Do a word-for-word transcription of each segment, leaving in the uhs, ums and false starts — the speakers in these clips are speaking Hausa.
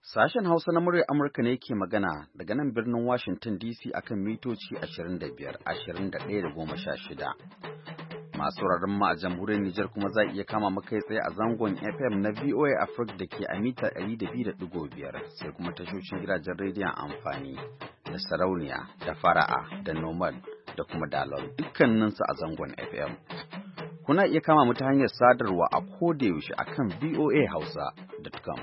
Sashen Hausa na muryar Amurka ne ke magana daga nan birnin Washington D C akan mitoci ashirin da biyar, ashirin da ɗaya da goma sha shida. Masu wuraren mu a jamhuriyar Nijar kuma za iya kama mu kai tsaye a zangon F M na V O A Africa da ke a mita ɗari da biyu da ɗigo biyar, sai kuma tashoshin gidajen rediyon amfani da sarauniya da fara'a da nomad da kuma dalol dukkaninsu a zangon F M. Kuna iya kama mu ta hanyar sadarwa a kodayaushe akan V O A hausa dot com.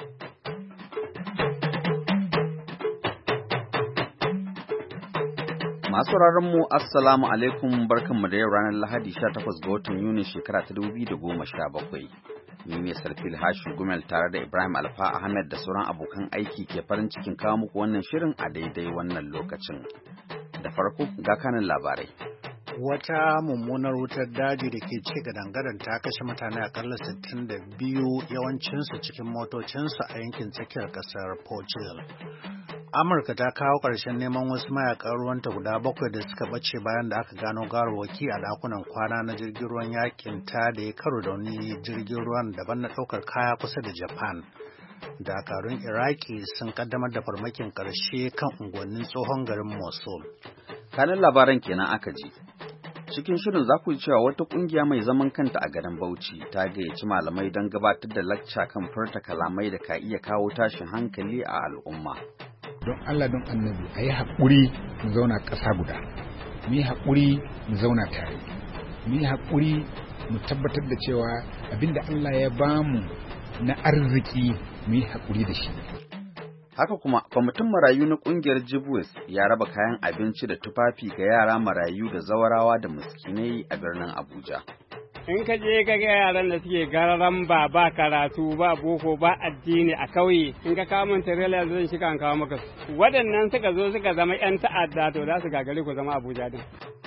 Masu mu Assalamu alaikum, barkanmu da yau ranar Lahadi sha takwas ga watan Yuni shekara ta dubu biyu da goma sha bakwai. Ni ne Sarfil Hashu Gumel tare da Ibrahim Alfa Ahmed da sauran abokan aiki ke farin cikin kawo muku wannan shirin a daidai wannan lokacin. Da farko ga kanin labarai. Wata mummunar wutar daji da ke ci gadangadan ta kashe mutane akalla sittin da biyu, yawancinsu cikin motocinsu a yankin tsakiyar kasar Portugal. Amurka ta kawo ƙarshen neman wasu mayakan ruwanta guda bakwai da suka bace bayan da aka gano gawarwaki a dakunan kwana na jirgin ruwan yakin ta da ya karo da wani jirgin ruwan daban na ɗaukar kaya kusa da Japan. Dakarun Iraki sun kaddamar da farmakin ƙarshe kan unguwannin tsohon garin Mosul. Kanin labaran kenan aka ji. Cikin shirin za ku ji cewa wata ƙungiya mai zaman kanta a garin Bauchi ta gayyaci malamai don gabatar da lacca kan furta kalamai da ka iya kawo tashin hankali a al'umma. Don Allah don annabi a yi haƙuri mu zauna ƙasa guda, mu yi haƙuri mu zauna tare, mu yi haƙuri mu tabbatar da cewa abinda Allah ya bamu na arziki mu yi haƙuri da shi. Haka kuma, kwamitin marayu na ƙungiyar Jibwis ya raba kayan abinci da tufafi ga yara marayu da zawarawa da miskinai a birnin Abuja. In ka je ka ga yaran da suke gararan ba ba karatu ba boko ba addini a kauye, in ka kawo min tirela zan shiga an kawo maka waɗannan suka zo suka zama yan ta'adda to za su gagare ku zama Abuja din.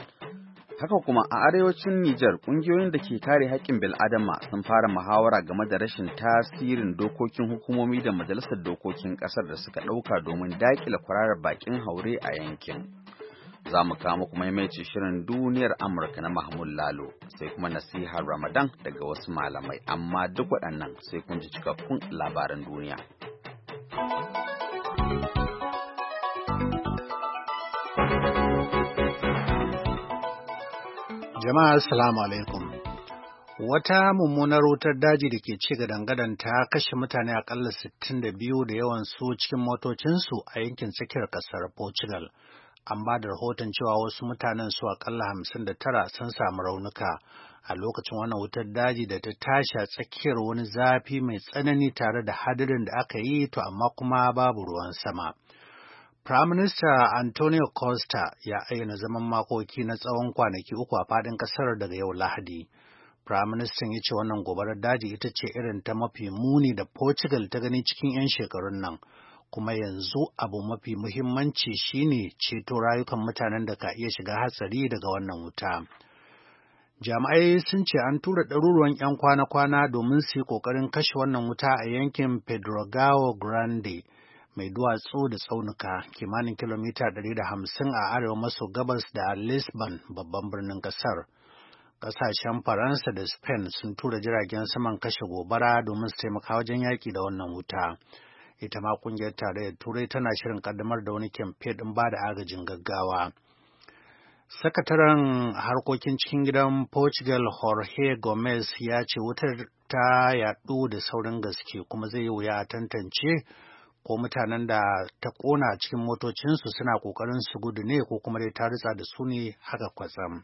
Haka kuma a arewacin Nijar ƙungiyoyin da ke kare haƙƙin bil'adama sun fara muhawara game da rashin tasirin dokokin hukumomi da majalisar dokokin ƙasar da suka ɗauka domin daƙile kwararar baƙin haure a yankin. Za mu kawo muku maimaici shirin duniyar Amurka na Mahmud Lalo, sai kuma nasihar Ramadan daga wasu malamai, amma duk waɗannan sai kun ji cikakkun labaran duniya. Jama'a assalamu alaikum. Wata mummunar wutar daji da ke ci gadangadan ta kashe mutane akalla sittin da biyu da yawan su cikin motocinsu a yankin tsakiyar ƙasar Portugal. An ba da rahoton cewa wasu mutanen su akalla hamsin da tara sun samu raunuka a lokacin wannan wutar daji da ta tashi a tsakiyar wani zafi mai tsanani tare da hadirin da aka yi to amma kuma babu ruwan sama. Prime Minister Antonio Costa ya ayyana zaman makoki na tsawon kwanaki uku a faɗin ƙasar daga yau Lahadi. Prime Minister ya ce wannan gobarar daji ita ce irin ta mafi muni da Portugal ta gani cikin 'yan shekarun nan. Kuma yanzu abu mafi muhimmanci shine ceto rayukan mutanen da ka iya shiga hatsari daga wannan wuta. Jami'ai sun ce an tura ɗaruruwan 'yan kwana-kwana domin su yi ƙoƙarin kashe wannan wuta a yankin Pedrogao Grande mai duwatsu da tsaunuka kimanin kilomita ɗari da hamsin a arewa maso gabas da Lisbon babban birnin ƙasar. Ƙasashen Faransa da Spain sun tura jiragen saman kashe gobara domin su taimaka wajen yaƙi da wannan wuta. Ita ma kungiyar tarayyar Turai tana shirin kaddamar da wani kyamfe ɗin ba da agajin gaggawa. Sakataren harkokin cikin gidan Portugal Jorge Gomes ya ce wutar ta yaɗu da saurin gaske kuma zai yi wuya a tantance ko mutanen da ta ƙona cikin motocinsu suna ƙoƙarin su gudu ne ko kuma dai ta ritsa da su ne haka kwatsam.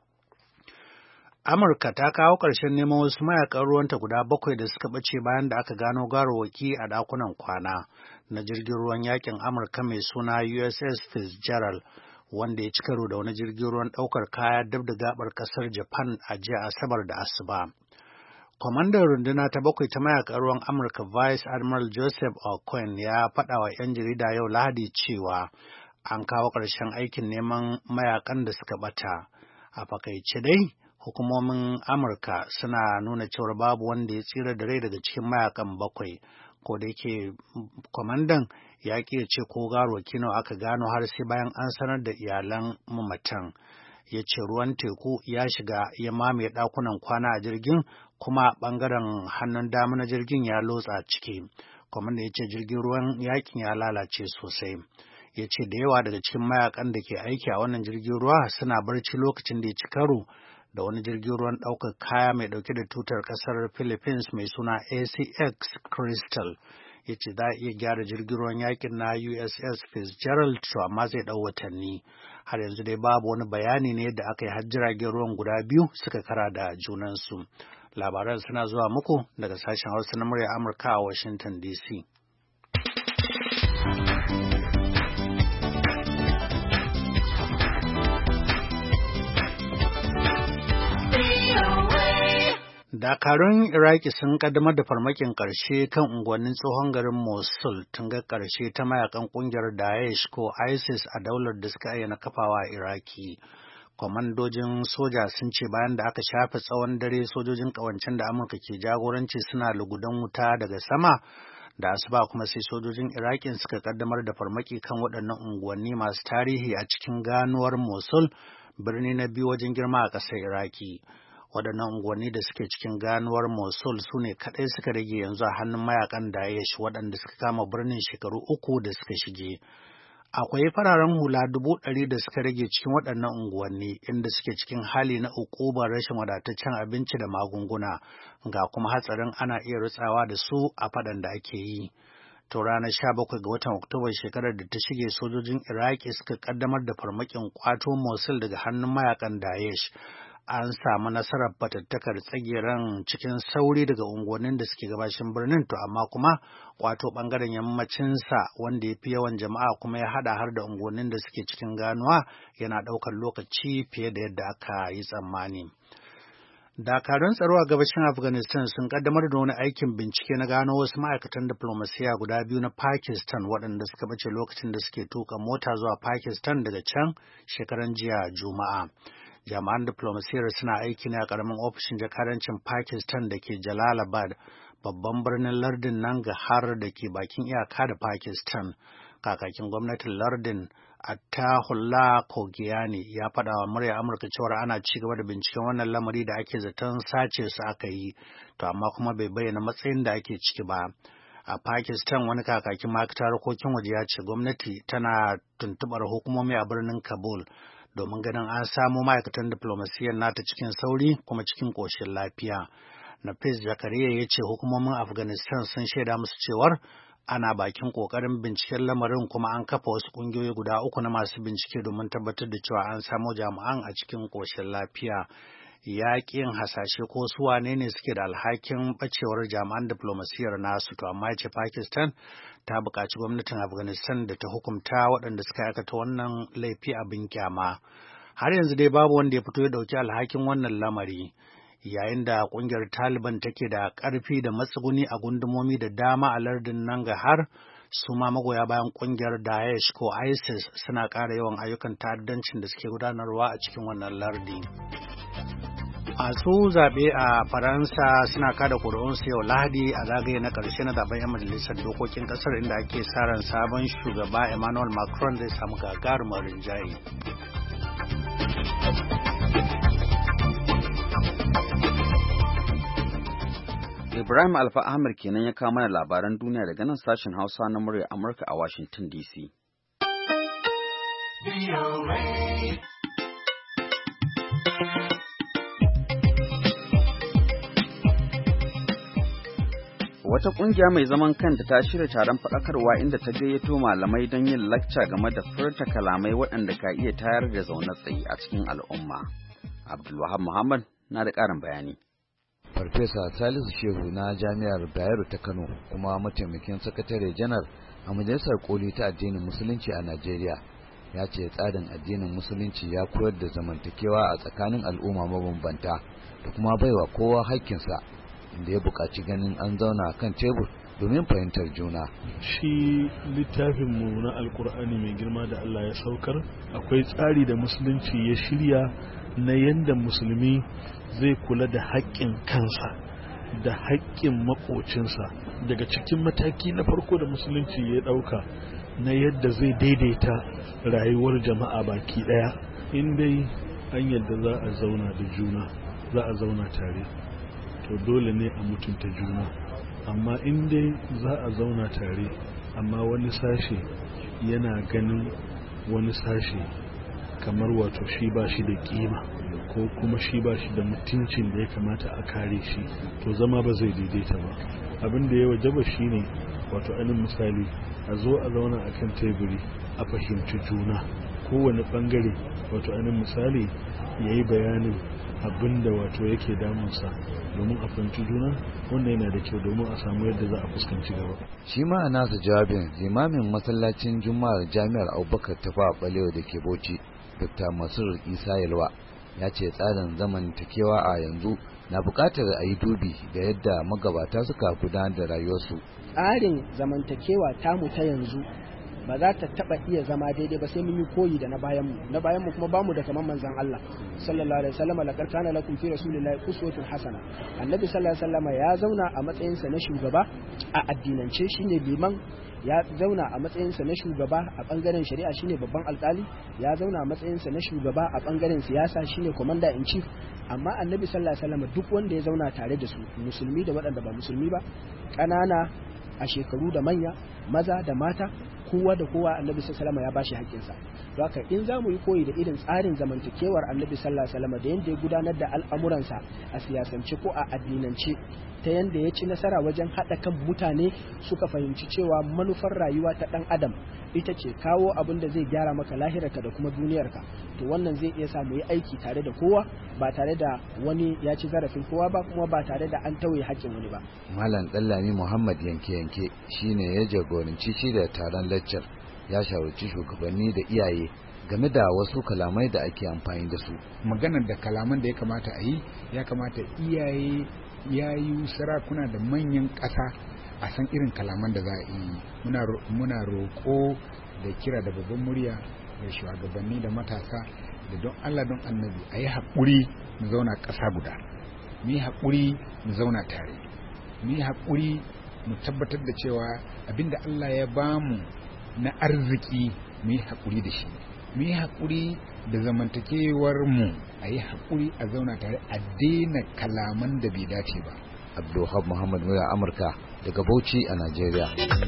Amurka ta kawo ƙarshen neman wasu mayakan ruwanta guda bakwai da suka ɓace bayan da aka gano gawarwaki a ɗakunan kwana na jirgin ruwan yakin Amurka mai suna U S S Fitzgerald wanda ya ci karo da wani jirgin ruwan ɗaukar kaya dab da gaɓar ƙasar Japan a jiya Asabar da Asuba. Kwamandan runduna ta bakwai ta mayakan ruwan Amurka Vice Admiral Joseph O'Quinn ya faɗa wa 'yan jarida yau Lahadi cewa an kawo ƙarshen aikin neman mayakan da suka ɓata. A fakaice dai, hukumomin Amurka suna nuna cewar babu wanda ya tsira da rai daga cikin mayakan bakwai, ko da yake kwamandan ya ƙi ce ko gawarwaki nawa aka gano har sai bayan an sanar da iyalan mamatan. Ya ce ruwan teku ya shiga ya mamaye ɗakunan kwana a jirgin kuma ɓangaren hannun dama na jirgin ya lotsa ciki. Kwamandan ya ce jirgin ruwan yakin ya lalace sosai. Ya ce da yawa daga cikin mayakan da ke aiki a wannan jirgin ruwa suna barci lokacin da ya ci karo da wani jirgin ruwan ɗaukar kaya mai ɗauke da tutar ƙasar Philippines mai suna A C X Crystal. Ya ce za a iya gyara jirgin ruwan yakin na U S S Fitzgerald to amma zai ɗau watanni. Har yanzu dai babu wani bayani ne da aka yi har jiragen ruwan guda biyu suka kara da junansu. Labaran suna zuwa muku daga sashen Hausa na murya Amurka a Washington D C. Dakarun Iraki sun kaddamar da farmakin ƙarshe kan unguwannin tsohon garin Mosul tun ga ƙarshe ta mayakan ƙungiyar Daesh ko ISIS a daular da suka ayyana kafawa a Iraki. Kwamandojin soja sun ce bayan da aka shafe tsawon dare sojojin ƙawancen da Amurka ke jagoranci suna lugudan wuta daga sama, da asuba kuma sai sojojin Iraki suka kaddamar da farmaki kan waɗannan unguwanni masu tarihi a cikin ganuwar Mosul, birni na biyu wajen girma a ƙasar Iraki. Waɗannan unguwanni da suke cikin ganuwar Mosul su ne kaɗai suka rage yanzu a hannun mayakan Daesh waɗanda suka kama birnin shekaru uku da suka shige. Akwai fararen hula dubu ɗari da suka rage cikin waɗannan unguwanni inda suke cikin hali na ukubar rashin wadataccen abinci da magunguna, ga kuma hatsarin ana iya rutsawa da su a faɗan da ake yi. To ranar sha bakwai ga watan Oktoba shekarar da ta shige sojojin Iraki suka ƙaddamar da farmakin ƙwato Mosul daga hannun mayakan Daesh. An samu nasarar fatattakar tsageren cikin sauri daga unguwannin da suke gabashin birnin, to amma kuma kwato bangaren yammacinsa wanda ya fi yawan jama'a kuma ya hada har da unguwannin da suke cikin ganuwa yana daukar lokaci fiye da yadda aka yi tsammani. Dakarun tsaro a gabashin Afghanistan sun kaddamar da wani aikin bincike na gano wasu ma'aikatan diplomasiya guda biyu na Pakistan waɗanda suka bace lokacin da suke tuka mota zuwa Pakistan daga can shekaran jiya Juma'a. Jami'an diplomasiyar suna aiki ne a ƙaramin ofishin jakadancin Pakistan da ke Jalalabad, babban birnin lardin Nangarhar da ke bakin iyaka da Pakistan. Kakakin gwamnatin lardin Attahullah Kogiyani ya faɗa wa murya Amurka cewa ana ci gaba da binciken wannan lamari da ake zaton sace su aka yi, to amma kuma bai bayyana matsayin da ake ciki ba. A Pakistan wani kakakin ma'aikatar harkokin waje ya ce gwamnati tana tuntuɓar hukumomi a birnin Kabul domin ganin an samo ma'aikatan diplomasiyyar nata cikin sauri kuma cikin ƙoshin lafiya. Nafis Zakariya ya ce hukumomin Afghanistan sun shaida musu cewar ana bakin ƙoƙarin binciken lamarin kuma an kafa wasu ƙungiyoyi guda uku na masu bincike domin tabbatar da cewa an samo jami'an a cikin ƙoshin lafiya. Yaƙin hasashe ko su wane ne suke da alhakin ɓacewar jami'an diplomasiyyar nasu, to amma ya ce Pakistan ta buƙaci gwamnatin Afghanistan da ta hukunta waɗanda suka aikata wannan laifi abin kyama. Har yanzu dai babu wanda ya fito ya ɗauki alhakin wannan lamari, yayin da ƙungiyar Taliban take da ƙarfi da matsuguni a gundumomi da dama a lardin Nangarhar, su ma magoya bayan ƙungiyar Daesh ko ISIS suna ƙara yawan ayyukan ta'addancin da suke gudanarwa a cikin wannan lardi. Masu zaɓe a Faransa suna kada ƙuri'unsu yau Lahadi a zagaye na ƙarshe na zaben 'yan majalisar dokokin ƙasar, inda ake sa ran sabon shugaba Emmanuel Macron zai samu gagarumar rinjaye. Ibrahim Alfa Ahmed kenan ya kawo mana labaran duniya daga nan sashen Hausa na murya Amurka a Washington D C. Wata ƙungiya mai zaman kanta ta shirya taron faɗakarwa inda ta gayyato malamai don yin lacca game da furta kalamai waɗanda ka iya tayar da zaune tsaye a cikin al'umma. Abdulwahab Muhammad na da ƙarin bayani. Farfesa Salisu Shehu na Jami'ar Bayero ta Kano kuma mataimakin sakatare janar a Majalisar Koli ta Addinin Musulunci a Najeriya ya ce tsarin addinin Musulunci ya koyar da zamantakewa a tsakanin al'umma mabambanta da kuma baiwa kowa haƙƙinsa, inda ya buƙaci ganin an zauna kan tebur domin fahimtar juna. Shi littafinmu na Alƙur'ani mai girma da Allah ya saukar, akwai tsari da Musulunci ya shirya na yanda musulmi zai kula da haƙƙin kansa da haƙƙin maƙocinsa. Daga cikin mataki na farko da Musulunci ya ɗauka na yadda zai daidaita rayuwar jama'a baki ɗaya, in dai an yadda za a zauna da juna, za a zauna tare, to dole ne a mutunta juna. amma in dai za a zauna tare amma wani sashe yana ganin wani sashe kamar wato shi ba shi da kima ko kuma shi ba shi da mutuncin da ya kamata a kare shi, to zama ba zai daidaita ba. Abin da ya wajaba shi ne wato ainihin misali a zo a zauna a kan teburi a fahimci juna, kowane bangare wato ainihin misali ya yi bayanin abin da wato yake damunsa domin a fahimci juna, wannan yana da kyau domin a samu yadda za a fuskanci gaba. Shi ma a nasa jawabin limamin masallacin juma'ar jami'ar Abubakar Tafawa Balewa da ke Bauchi, Dokta Masur Isa Yalwa, ya ce tsarin zamantakewa a yanzu na buƙatar a yi dubi da yadda magabata suka gudanar da rayuwarsu. Tsarin zamantakewa tamu ta yanzu ba za ta taba iya zama daidai ba sai mun yi koyi da na bayan mu na bayan mu kuma bamu da kaman manzon Allah sallallahu alaihi wasallam. laqad kana lakum fi rasulillahi uswatun hasana. Annabi sallallahu alaihi wasallam ya zauna a matsayin sa na shugaba a addinance, shine liman. Ya zauna a matsayin sa na shugaba a bangaren shari'a, shine babban alkali. Ya zauna a matsayin sa na shugaba a bangaren siyasa, shine commander in chief. Amma Annabi sallallahu alaihi wasallam duk wanda ya zauna tare da su, musulmi da waɗanda ba musulmi ba, ƙanana a shekaru da manya, maza da mata, kowa da kowa Annabi sallallahu alaihi wasallam ya bashi haƙƙinsa. Don haka in za mu yi koyi da irin tsarin zamantakewar Annabi sallallahu alaihi wasallam da yanda ya gudanar da al'amuransa a siyasance ko a addinance, ta yanda ya ci nasara wajen haɗa kan mutane suka fahimci cewa manufar rayuwa ta ɗan adam ita ce kawo abin da zai gyara maka lahirarka da kuma duniyarka, to wannan zai iya sa mu yi aiki tare da kowa ba tare da wani ya ci zarafin kowa ba, kuma ba tare da an tauye haƙƙin wani ba. Malam Dallami Muhammad Yanke Yanke shine ya jagoranci shi da taron lecture, ya shawarci shugabanni da iyaye game da wasu kalamai da ake amfani da su. Maganar da kalaman da ya kamata a yi, ya kamata iyaye, yayi, sarakuna da manyan ƙasa a san irin kalaman da za a yi. Muna roƙo da kira da babban murya da shugabanni da matasa da don Allah don Annabi a yi haƙuri mu zauna ƙasa guda, mu yi haƙuri mu zauna tare, mu yi haƙuri mu tabbatar da cewa abinda Allah ya bamu na arziki mu yi haƙuri da shi, mu yi haƙuri da zamantakewar mu, a yi haƙuri a zauna tare, a daina kalaman da bai dace ba. Abdulhab Muhammad Mura, Amurka, daga Bauchi a Najeriya.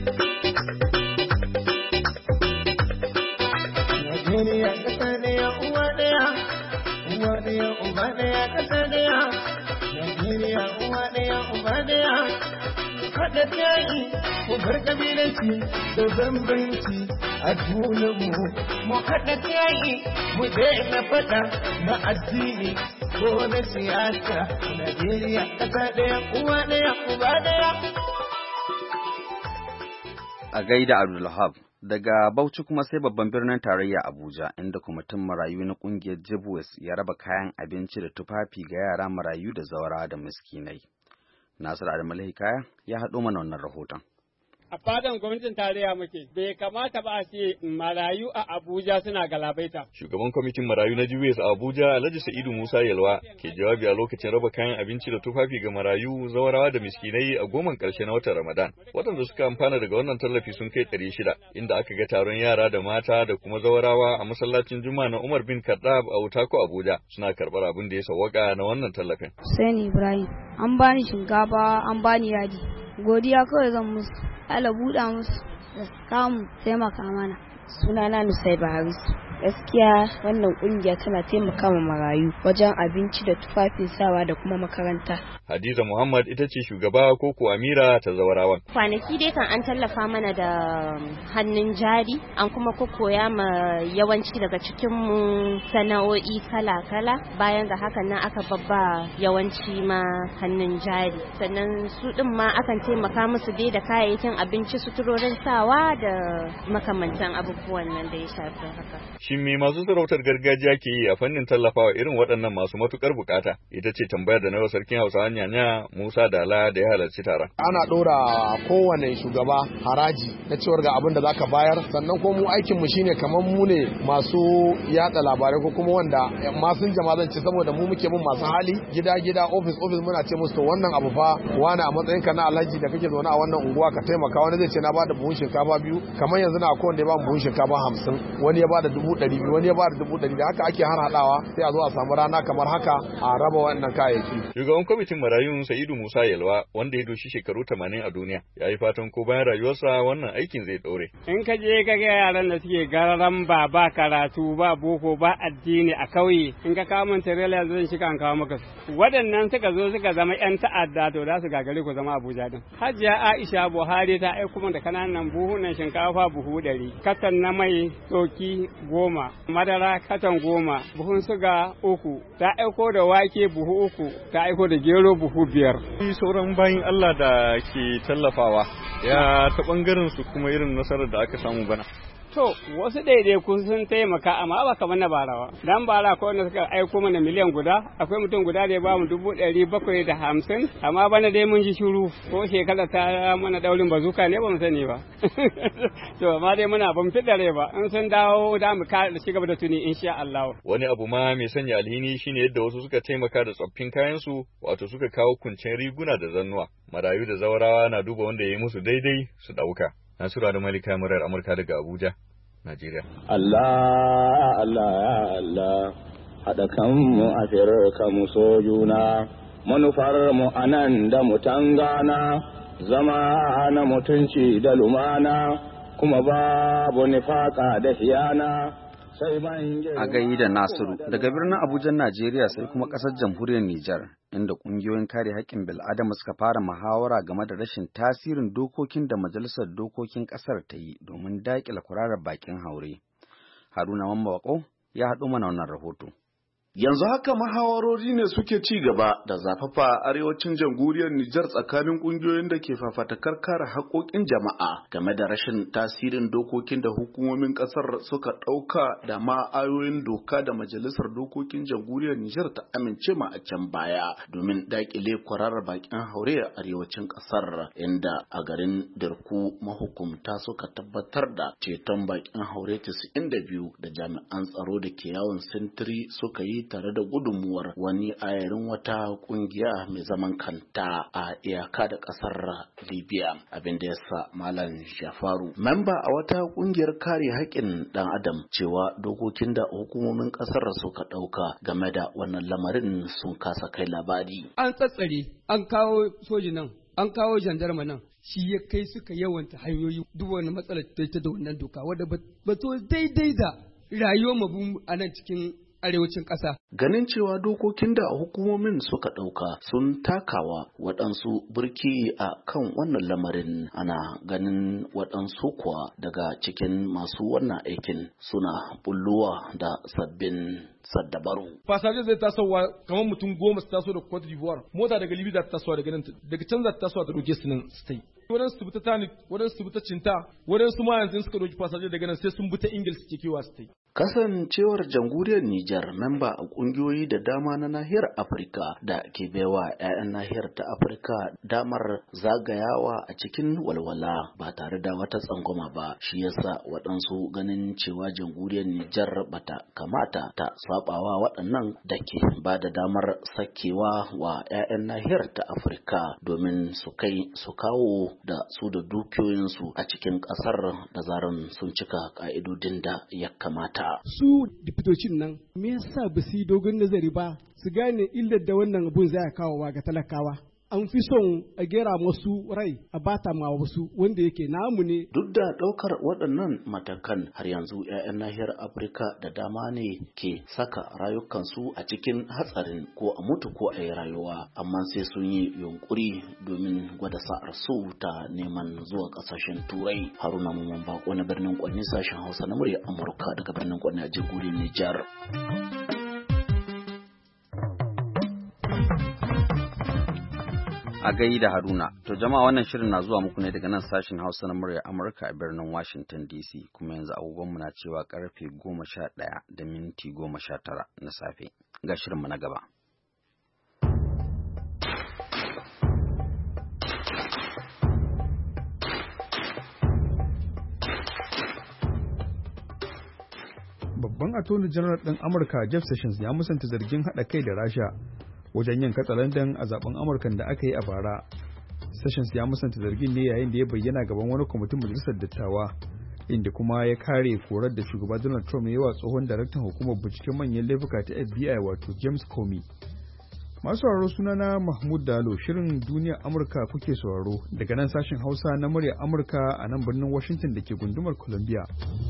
Najeriya ƙasa ɗaya uwa ɗaya, uwa ɗaya uba ɗaya ƙasa ɗaya. Najeriya uwa ɗaya uba ɗaya. Haɗa yaƙi mu bar ƙabilanci da bambanci a junanmu. Mu haɗa yaƙi mu daina faɗa na addini ko na siyasa. Najeriya ƙasa ɗaya uwa ɗaya uba ɗaya. A gaida Abdulhab. Daga Bauchi kuma sai babban birnin tarayya Abuja, inda kwamitin marayu na ƙungiyar Jibwes ya raba kayan abinci da tufafi ga yara marayu da zawara da miskinai. Nasir Adamu Hikaya ya haɗo mana wannan rahoton. A fadan gwamnatin tarayya muke, bai kamata ba a ce marayu a Abuja suna galabaita. Shugaban kwamitin marayu na Jibwes a Abuja, Alhaji Sa'idu Musa Yalwa, ke jawabi a lokacin raba kayan abinci da tufafi ga marayu, zawarawa da miskinai a goman ƙarshe na watan Ramadan. Waɗanda suka amfana daga wannan tallafi sun kai ɗari shida, inda aka ga taron yara da mata da kuma zawarawa a masallacin Juma'a na Umar bin Khattab a Utako Abuja, suna karɓar abin da ya sawwaka na wannan tallafin. Hussein Ibrahim, an bani shinkafa, an bani yadi. Godiya kawai zan musu, Allah buɗa musu da samu taimaka mana. Sunana Nusaiba Harisu. Gaskiya wannan kungiya tana taimaka ma marayu wajen abinci da tufafin sawa da kuma makaranta. Hadiza Muhammad ita ce shugaba ko ko Amira ta zawarawan. Kwanaki dai kan an tallafa mana da hannun jari, an kuma kokoya ma yawanci daga cikin mu sana'o'i kala-kala. Bayan ga hakan nan aka babba yawanci ma hannun jari. Sannan su din ma akan taimaka musu dai da kayayyakin abinci, suturorin sawa da makamantan abubuwan nan da ya shafi haka. Shin me masu sarautar gargajiya ke yi a fannin tallafawa irin waɗannan masu matukar bukata? Ita ce tambayar da nawa sarkin Hausawa Nyanya Musa Dala da ya halarci taron. Ana ɗora kowane shugaba haraji na cewar ga abin da zaka bayar, sannan ko mu aikin mu shine kamar mu ne masu yada labarai ko kuma wanda masun jama'a zan ce, saboda mu muke bin masu hali gida gida office office muna ce musu to wannan abu fa wani a matsayin ka na alhaji da kake zaune a wannan unguwa ka taimaka. Wani zai ce na bada buhun shinkafa biyu, kamar yanzu na akwai wanda ya ba buhun shinkafa hamsin, wani ya bada dubu ɗari biyu wani ya ba da dubu ɗari da haka ake harhaɗawa sai a zo a samu rana kamar haka a raba wannan kayayyaki. Shugaban kwamitin marayun Sa'idu Musa Yalwa wanda ya doshi shekaru tamanin a duniya ya yi fatan ko bayan rayuwarsa wannan aikin zai ɗore. In ka je ka ga yaran da suke gararan ba ba karatu ba boko ba addini a kauye in ka kawo min tirela zan shi kan kawo maka su. Waɗannan suka zo suka zama yan ta'adda to za su gagare ku zama Abuja din. Hajiya Aisha Buhari ta aiko min da kananan buhunan shinkafa buhu ɗari, katan na mai tsoki goma, madara katan goma, buhun suga uku, ta aiko da wake buhu uku, ta aiko da gero buhu biyar. Sauran bayin Allah da ke tallafawa ya ta bangaren su kuma irin nasarar da aka samu bana. To, wasu daidaiku sun taimaka amma ba kamar na bara ba. Dan bara ko wanda suka aiko mana miliyan guda, akwai mutum guda da ya ba mu dubu ɗari bakwai da hamsin, amma bana dai mun ji shuru ko shekara ta mana daurin bazuka ne ba mu sani ba. To, amma dai muna ban fitar rai ba, in sun dawo da mu ka ci gaba da tuni insha Allah. Wani abu ma mai sanya alhini shine yadda wasu suka taimaka da tsoffin kayan su, wato suka kawo kuncin riguna da zannuwa. Marayu da zawarawa na duba wanda ya yi musu daidai su dauka. Nasiru da Malika murar Amurka daga Abuja, Najeriya. Allah, Allah, Allah, haɗa kanmu a firka mu so juna, manufar mu anan da mu tangana, zama na mutunci da lumana, kuma babu nifaka da hiyana. A gayi da Nasiru, daga birnin Abuja, Najeriya sai kuma ƙasar jamhuriyar Nijar, inda ƙungiyoyin kare haƙƙin bil'adama suka fara muhawara game da rashin tasirin dokokin da Majalisar Dokokin ƙasar ta yi domin daƙile kwararar bakin haure. Haruna Mambaƙo ya haɗo mana wannan rahoto. Yanzu haka mahawarori ne suke ci gaba da zafafa a arewacin jamhuriyar Nijar tsakanin kungiyoyin da ke fafatakar kare haƙoƙin jama'a game da rashin tasirin dokokin da hukumomin ƙasar suka ɗauka da ma ayoyin doka da majalisar dokokin jamhuriyar Nijar ta amince ma a can baya domin daƙile kwararar bakin haure a arewacin ƙasar, inda a garin Dirku mahukumta suka tabbatar da ceton bakin haure casa'in da biyu da jami'an tsaro da ke yawon sintiri suka yi tare da gudunmuwar wani ayarin wata kungiya mai zaman kanta a iyaka da kasar Libya, abin da yasa Malam Jafaru, memba a wata kungiyar kare haƙƙin dan adam, cewa dokokin da hukumomin kasar suka ɗauka game da wannan lamarin sun kasa kai labari. An tsatsare, an kawo soji nan, an kawo jandarma nan, shi ya kai suka yawanta hanyoyi duk wani matsalar ta da wannan doka wadda ba to daidai da rayuwar mu a nan cikin arewacin ƙasa. Ganin cewa dokokin da hukumomin suka ɗauka sun takawa waɗansu burki a kan wannan lamarin, ana ganin waɗansu kuwa daga cikin masu wannan aikin suna bulluwa da sabbin saddabaru. Fasaje zai tasowa kamar mutum goma su taso da Cote d'Ivoire, mota daga Libya za ta tasowa daga nan, daga can za ta tasowa ta doke su nan su tai. Waɗansu su bi ta Tani, waɗansu su bi ta Cinta, waɗansu ma yanzu suka doki fasaje daga nan sai sun bi ta Ingil su ke kewa su tai. Kasancewar jamhuriyar Nijar memba a kungiyoyi da dama na nahiyar Afirka da ke baiwa 'ya'yan nahiyar ta Afirka damar zagayawa a cikin walwala ba tare da wata tsangwama ba, shi yasa waɗansu ganin cewa jamhuriyar Nijar bata kamata ta sabawa waɗannan da ke ba da damar sakewa wa 'ya'yan nahiyar ta Afirka domin su kai su kawo da su da dukiyoyinsu a cikin ƙasar da zaran sun cika ƙa'idodin da ya kamata. Su dipitocin nan me yasa ba su yi dogon nazari ba su gane illar da wannan abun zai kawo ga talakawa. An fi son a gera masu rai a bata ma wasu wanda yake namu ne. Duk da ɗaukar waɗannan matakan har yanzu 'ya'yan nahiyar Afirka da dama ne ke saka rayukansu a cikin hatsarin ko a mutu ko a yi rayuwa, amma sai sun yi yunkuri domin gwada sa'ar su ta neman zuwa ƙasashen Turai. Haruna Mamman Bako na birnin Kwanni, sashen Hausa na murya Amurka daga birnin Kwanni a jamhuriyar Nijar. A gai da Haruna, to jama'a wannan shirin na zuwa muku ne daga nan sashen Hausa na murya Amurka a birnin Washington D C, kuma yanzu agogonmu na cewa karfe goma sha ɗaya da minti goma sha tara na safe. Ga shirinmu na gaba. Babban Attorney General ɗin Amurka Jeff Sessions ya musanta zargin haɗa kai da Rasha wajen yin katsalandan a zaben Amurkan da aka yi a bara. Sessions ya musanta zargin ne yayin da ya bayyana gaban wani kwamitin majalisar dattawa inda kuma ya kare korar da shugaba Donald Trump ya yi wa tsohon daraktan hukumar binciken manyan laifuka ta F B I wato James Comey. Masu sauraro sunana Mahmud Dalo, shirin duniyar Amurka kuke sauraro daga nan sashen Hausa na muryar Amurka a nan birnin Washington da ke gundumar Columbia.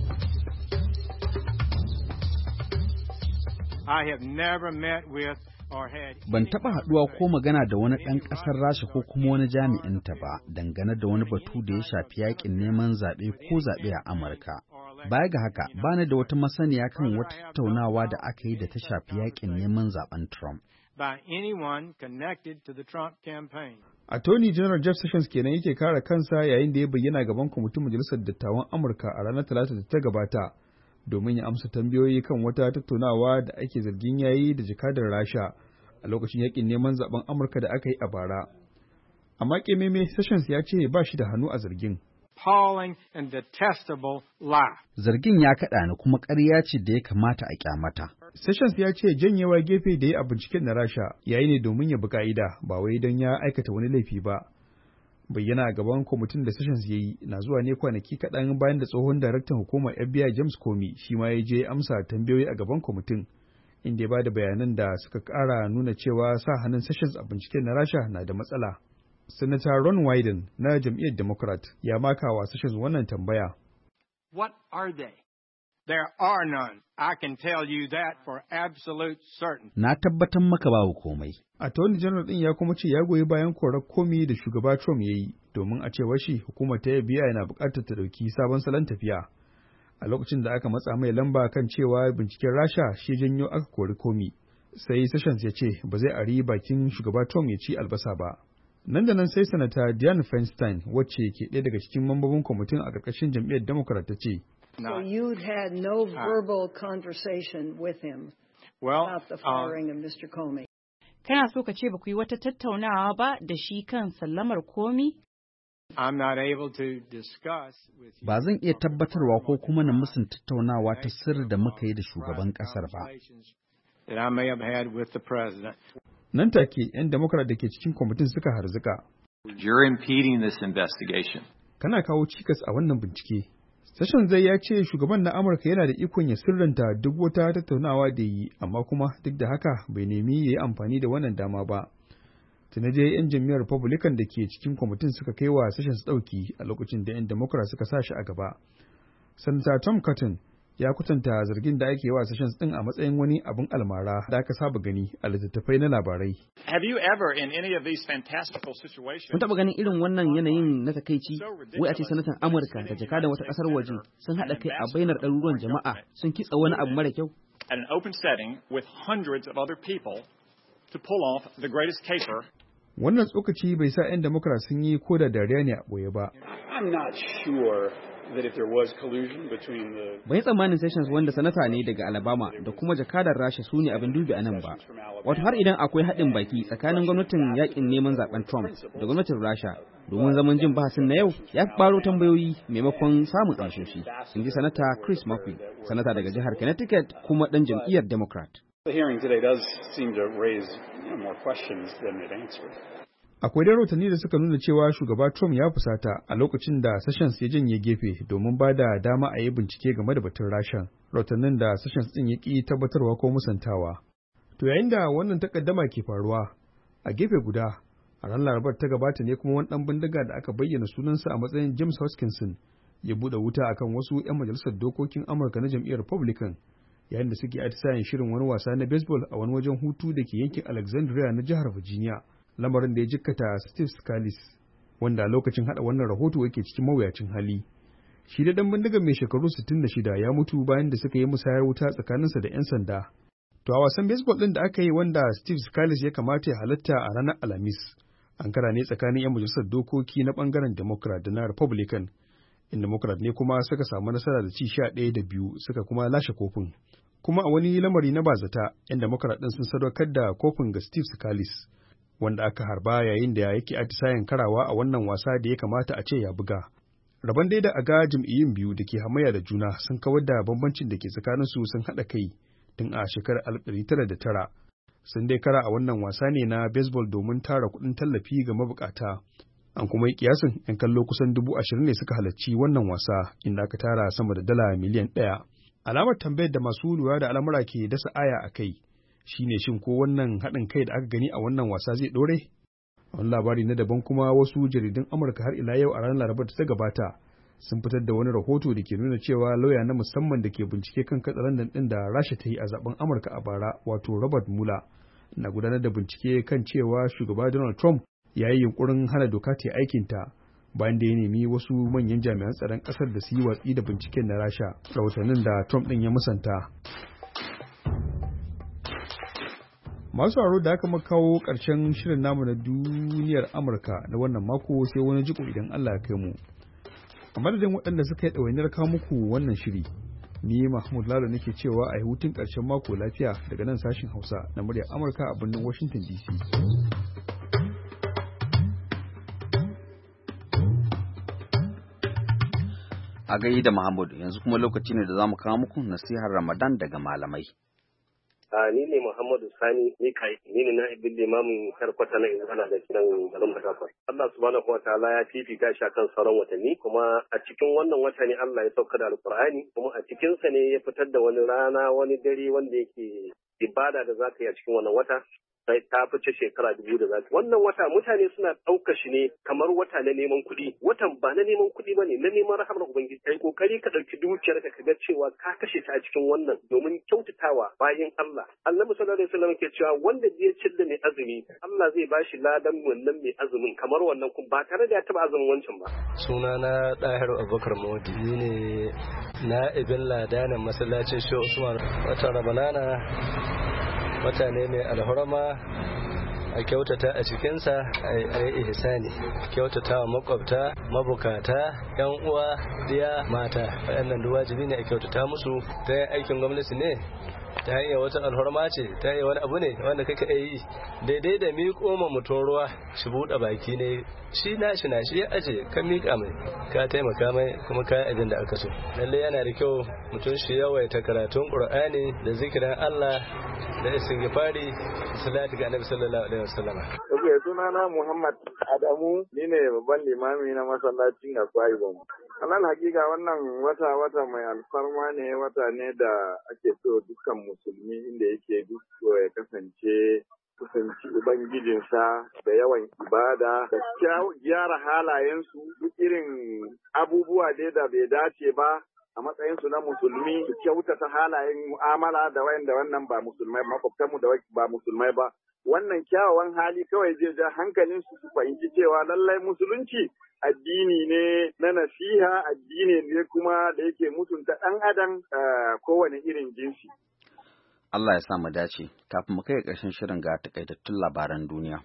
I have never met with or had Ban taɓa haɗuwa ko magana da wani ɗan ƙasar Rasha ko kuma wani jami'inta ba dangane da wani batu da ya shafi yaƙin neman zaɓe ko zaɓe a Amurka. Baya ga haka, ba ni da wata masaniya kan wata tattaunawa da aka yi da ta shafi yaƙin neman zaɓen Trump. by anyone connected to the Trump campaign. Attorney General Jeff Sessions kenan yake kare kansa yayin da ya bayyana gaban kwamitin Majalisar Dattawan Amurka a ranar Talata da ta gabata domin ya amsa tambayoyi kan wata tattaunawa da ake zargin yayi da jakadar Rasha a lokacin yakin neman zaben Amurka da aka yi a bara. Amma kememe Sessions ya ce ba shi da hannu a zargin. Appalling and detestable lie. Zargin ya kaɗa ni kuma ƙarya ce da ya kamata a kyamata. Sessions ya ce janyewa gefe da ya a binciken na Rasha yayi ne domin ya bi ka'ida ba wai don ya aikata wani laifi ba. Bayyana a gaban kwamitin da Sessions ya yi na zuwa ne kwanaki kaɗan bayan da tsohon daraktan hukumar F B I James Comey shi ma ya je amsa tambayoyi a gaban kwamitin, inda ya ba da bayanan da suka ƙara nuna cewa sa hannun Sessions a binciken na Rasha na da matsala. Senator Ron Wyden na jam'iyyar Democrat ya maka wa Sessions wannan tambaya. What are they? There are none. I can tell you that for absolute certain. Na tabbatar maka babu komai. Attorney General din ya kuma ce ya goyi bayan korar Comey da shugaba Trump ya yi domin a cewar shi hukumar ta F B I na buƙatar ta ɗauki sabon salon tafiya. A lokacin da aka matsa mai lamba kan cewa binciken Rasha shi janyo aka kori Comey, sai Sessions ya ce ba zai ari bakin shugaba Trump ya ci albasa ba. Nan da nan sai Sanata Dianne Feinstein wacce ke ɗaya daga cikin mambobin kwamitin a ƙarƙashin jam'iyyar Democrat ta ce. So you'd had no verbal conversation with him about the firing of Mister Comey. Kana so ka ce ba ku yi wata tattaunawa ba da shi kan sallamar Comey? I'm not able to discuss with you. Ba zan iya tabbatarwa ko kuma na musun tattaunawa ta sirri da muka yi da shugaban ƙasar ba. That I may have had with the president. Nan take 'yan Democrat da ke cikin kwamitin suka harzuka. You're impeding this investigation. Kana kawo cikas a wannan bincike. Sessions zai ya ce shugaban na Amurka yana da ikon ya sirranta duk wata tattaunawa da yi, amma kuma duk da haka bai nemi ya yi amfani da wannan dama ba. Tuna je 'yan jam'iyyar Republican da ke cikin kwamitin suka kai wa Sessions ɗauki a lokacin da 'yan Democrat suka sa shi a gaba. Senator Tom Cotton ya kwatanta zargin da ake wa Sessions din a matsayin wani abin almara da aka saba gani a littattafai na labarai. Have you ever in any of these fantastical situations? Kun taɓa ganin irin wannan yanayin na takaici, wai a ce sanatan Amurka da jakadan wata ƙasar waje sun haɗa kai a bainar ɗaruruwan jama'a sun kitsa wani abu mara kyau? At an open setting with hundreds of other people to pull off the greatest caper. Wannan tsokaci bai sa 'yan Democrat sun yi ko da dariya ne a ɓoye ba. I'm not sure that if there was collusion between the Bai tsammanin Sessions wanda sanata ne daga Alabama da kuma jakadar Rasha su ne abin dubi a nan ba. Wato har idan akwai haɗin baki tsakanin gwamnatin yakin neman zaben Trump da gwamnatin Rasha domin zaman jin bahasin na yau ya fi ɓaro tambayoyi maimakon samun amsoshi. In ji sanata Chris Murphy, sanata daga jihar Connecticut kuma ɗan jam'iyyar Democrat. The hearing today does seem to raise, you know, more questions than it answers. Akwai dai rahotanni da suka nuna cewa shugaba Trump ya fusata a lokacin da Sessions ya janye gefe domin ba da dama a yi bincike game da batun Rasha. Rahotannin da Sessions din ya ƙi tabbatarwa ko musantawa. To yayin da wannan takaddama ke faruwa, a gefe guda, a ran Larabar ta gabata ne kuma wani ɗan bindiga da aka bayyana sunansa a matsayin James Hoskinson ya buɗe wuta akan wasu 'yan majalisar dokokin Amurka na jam'iyyar Republican yayin da suke atisayen shirin wani wasa na baseball a wani wajen hutu da ke yankin Alexandria na jihar Virginia. Lamarin da ya jikkata Steve Scalise, wanda a lokacin hada wannan rahoto yake cikin mawuyacin hali. Shi da dan bindigar mai shekaru sittin da shida ya mutu bayan da suka yi musayar wuta tsakaninsa da 'yan sanda. To a wasan baseball din da aka yi wanda Steve Scalise ya kamata ya halatta a ranar Alhamis, an kara ne tsakanin 'yan majalisar dokoki na bangaren Democrat da na Republican. In Democrat ne kuma suka samu nasara da ci sha ɗaya da biyu suka kuma lashe kofin. Kuma a wani lamari na bazata, 'yan Democrat din sun sadaukar da kofin ga Steve Scalise, wanda aka harba yayin da yake atisayen karawa a wannan wasa da ya kamata a ce ya buga. Rabon dai da a ga jam'iyyun biyu da ke hamayya da juna sun kawar da bambancin da ke tsakaninsu sun haɗa kai tun a shekarar alif ɗari tara da tara. Sun dai kara a wannan wasa ne na baseball domin tara kuɗin tallafi ga mabukata. An kuma yi kiyasin 'yan kallo kusan dubu ashirin ne suka halarci wannan wasa inda aka tara sama da dala miliyan ɗaya. Alamar tambayar da masu lura da al'amura ke dasa aya a kai shine shin ko wannan haɗin kai da aka gani a wannan wasa zai ɗore? Wani labari na daban kuma wasu jaridun Amurka har ila yau a ranar Laraba da ta gabata sun fitar da wani rahoto da ke nuna cewa lauya na musamman da ke bincike kan katsalandan ɗin da Rasha ta yi a zaben Amurka a bara wato Robert Mueller na gudanar da bincike kan cewa shugaba Donald Trump ya yi yunkurin hana doka ta aikinta bayan da ya nemi wasu manyan jami'an tsaron ƙasar da su yi watsi da binciken na Rasha, rahotannin da Trump ɗin ya musanta. Masu haro da aka kawo ƙarshen shirin namu na duniyar Amurka na wannan mako sai wani jiko idan Allah ya kai mu. A madadin waɗanda suka yi ɗawainiyar kawo muku wannan shiri, ni Mahmud Lalo nake cewa a yi hutun ƙarshen mako lafiya daga nan sashin Hausa na muryar Amurka a birnin Washington D C. A gai da Mahmud, yanzu kuma lokaci ne da za mu kawo muku nasihar Ramadan daga malamai. A ni ne Muhammadu Sani ni kai ni ne na ibin limamin karkwata na izana da kiran garin Matafar. Allah subhanahu wa ta'ala ya fifita shi akan sauran watanni kuma a cikin wannan wata ne Allah ya sauka da Alkur'ani kuma a cikin sa ne ya fitar da wani rana wani dare wanda yake ibada da zaka yi a cikin wannan wata. Sai ta fice shekara dubu da zaki. Wannan wata mutane suna ɗaukar shi ne kamar wata na neman kuɗi. Watan ba na neman kuɗi ba ne, na neman rahamar Ubangiji. Kai kokari ka ɗauki dukiyar ka ga cewa ka kashe ta a cikin wannan domin kyautatawa bayan Allah. Annabi sallallahu alaihi wasallam ke cewa wanda zai cilla mai azumi, Allah zai ba shi ladan wannan mai azumin kamar wannan kun ba tare da ya taɓa azumin wancan ba. Sunana Dahiru Abubakar Modi. Ni ne na ibin ladanin masallacin Shehu Usman watan Ramadana. Wata ne mai alhurma a kyautata a cikinsa a yi ihsani, kyautata wa makwabta, mabukata, yan uwa, diya, mata. Waɗannan duk wajibi ne a kyautata musu. Ta yin aikin gwamnati ne, ta hanyar wata alhurma ce, ta hanyar wani abu ne wanda kake yi daidai da miƙo ma mutum ruwa shi buɗe baki ne, shi na shi na shi ya aje ka miƙa mai ka taimaka mai kuma ka yi abin da aka so. Lallai yana da kyau mutum shi yawaita karatun Qur'ani da zikirin Allah da istighfari salatu ga Annabi sallallahu alaihi wasallam. Oke, sunana Muhammad Adamu, ni ne babban limami na masallacin Akwa Ibom. Alal hakika wannan wata wata mai alfarma ne, wata ne da ake so dukkan musulmi inda yake duk ya kasance kusanci ubangijinsa da yawan ibada da gyara halayensu, duk irin abubuwa dai da bai dace ba a matsayinsu na musulmi su kyautata halayen mu'amala da wayanda wannan ba musulmai makwabtanmu da ba musulmai ba. Wannan kyawawan hali kawai zai ja hankalin su su fahimci cewa lallai musulunci addini ne na nasiha, addini ne kuma da yake mutunta ɗan adam kowane irin jinsi. Allah ya sa mu dace. Kafin mu kai ƙarshen shirin ga takaitattun labaran duniya.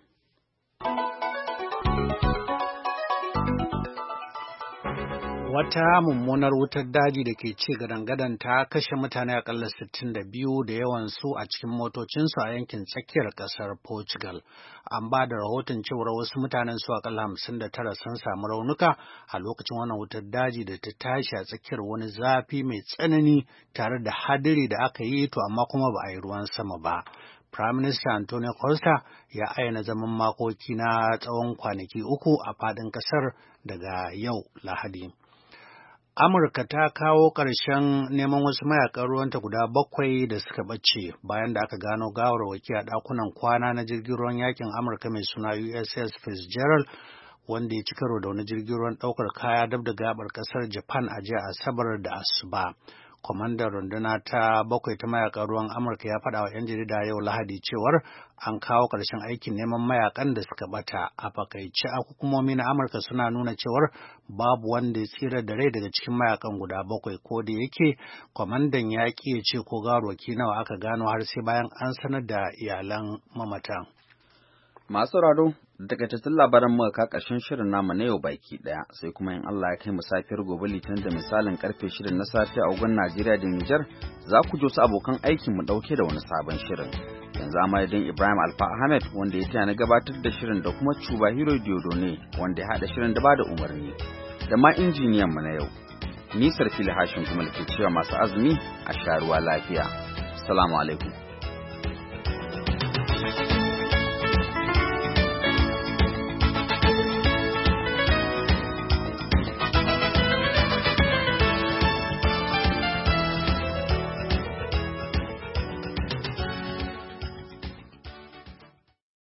Wata mummunar wutar daji da ke ci gadan-gadan ta kashe mutane akalla sittin da biyu da yawansu a cikin motocinsu a yankin tsakiyar ƙasar Portugal. An ba da rahoton cewar wasu mutanen su akalla hamsin da tara sun samu raunuka a lokacin wannan wutar daji da ta tashi a tsakiyar wani zafi mai tsanani tare da hadiri da aka yi to amma kuma ba a yi ruwan sama ba. Prime Minister Antonio Costa ya ayyana zaman makoki na tsawon kwanaki uku a faɗin ƙasar daga yau Lahadi. Amurka ta kawo ƙarshen neman wasu mayakan ruwanta guda bakwai da suka ɓace bayan da aka gano gawarwaki a ɗakunan kwana na jirgin ruwan yakin Amurka mai suna U S S Fitzgerald wanda ya ci karo da wani jirgin ruwan ɗaukar kaya dab da gabar ƙasar Japan a jiya Asabar da Asuba. Kwamandan runduna ta bakwai ta mayakan ruwan Amurka ya faɗa wa 'yan jarida yau Lahadi cewar an kawo ƙarshen aikin neman mayakan da suka bata. A fakaice a hukumomi na Amurka suna nuna cewar babu wanda ya tsira da rai daga cikin mayakan guda bakwai, ko da yake kwamandan ya ƙi ya ce ko gawarwaki nawa aka gano har sai bayan an sanar da iyalan mamatan. Masu rado, daga tattun labaran muka ka ƙarshen shirin namu na yau baki ɗaya, sai kuma in Allah ya kai mu safiyar gobe Litinin da misalin karfe shirin na safe a ugun Najeriya da Nijar, za ku ji wasu abokan aikin mu ɗauke da wani sabon shirin. Yanzu a madadin Ibrahim Alfa Ahmed wanda ya taya na gabatar da shirin da kuma Cuba Hero Diodone wanda ya haɗa shirin da bada umarni, da ma injiniyan mu na yau. Nisar Fili Hashin kuma da ke cewa masu azumi a sha ruwa lafiya. Assalamu alaikum.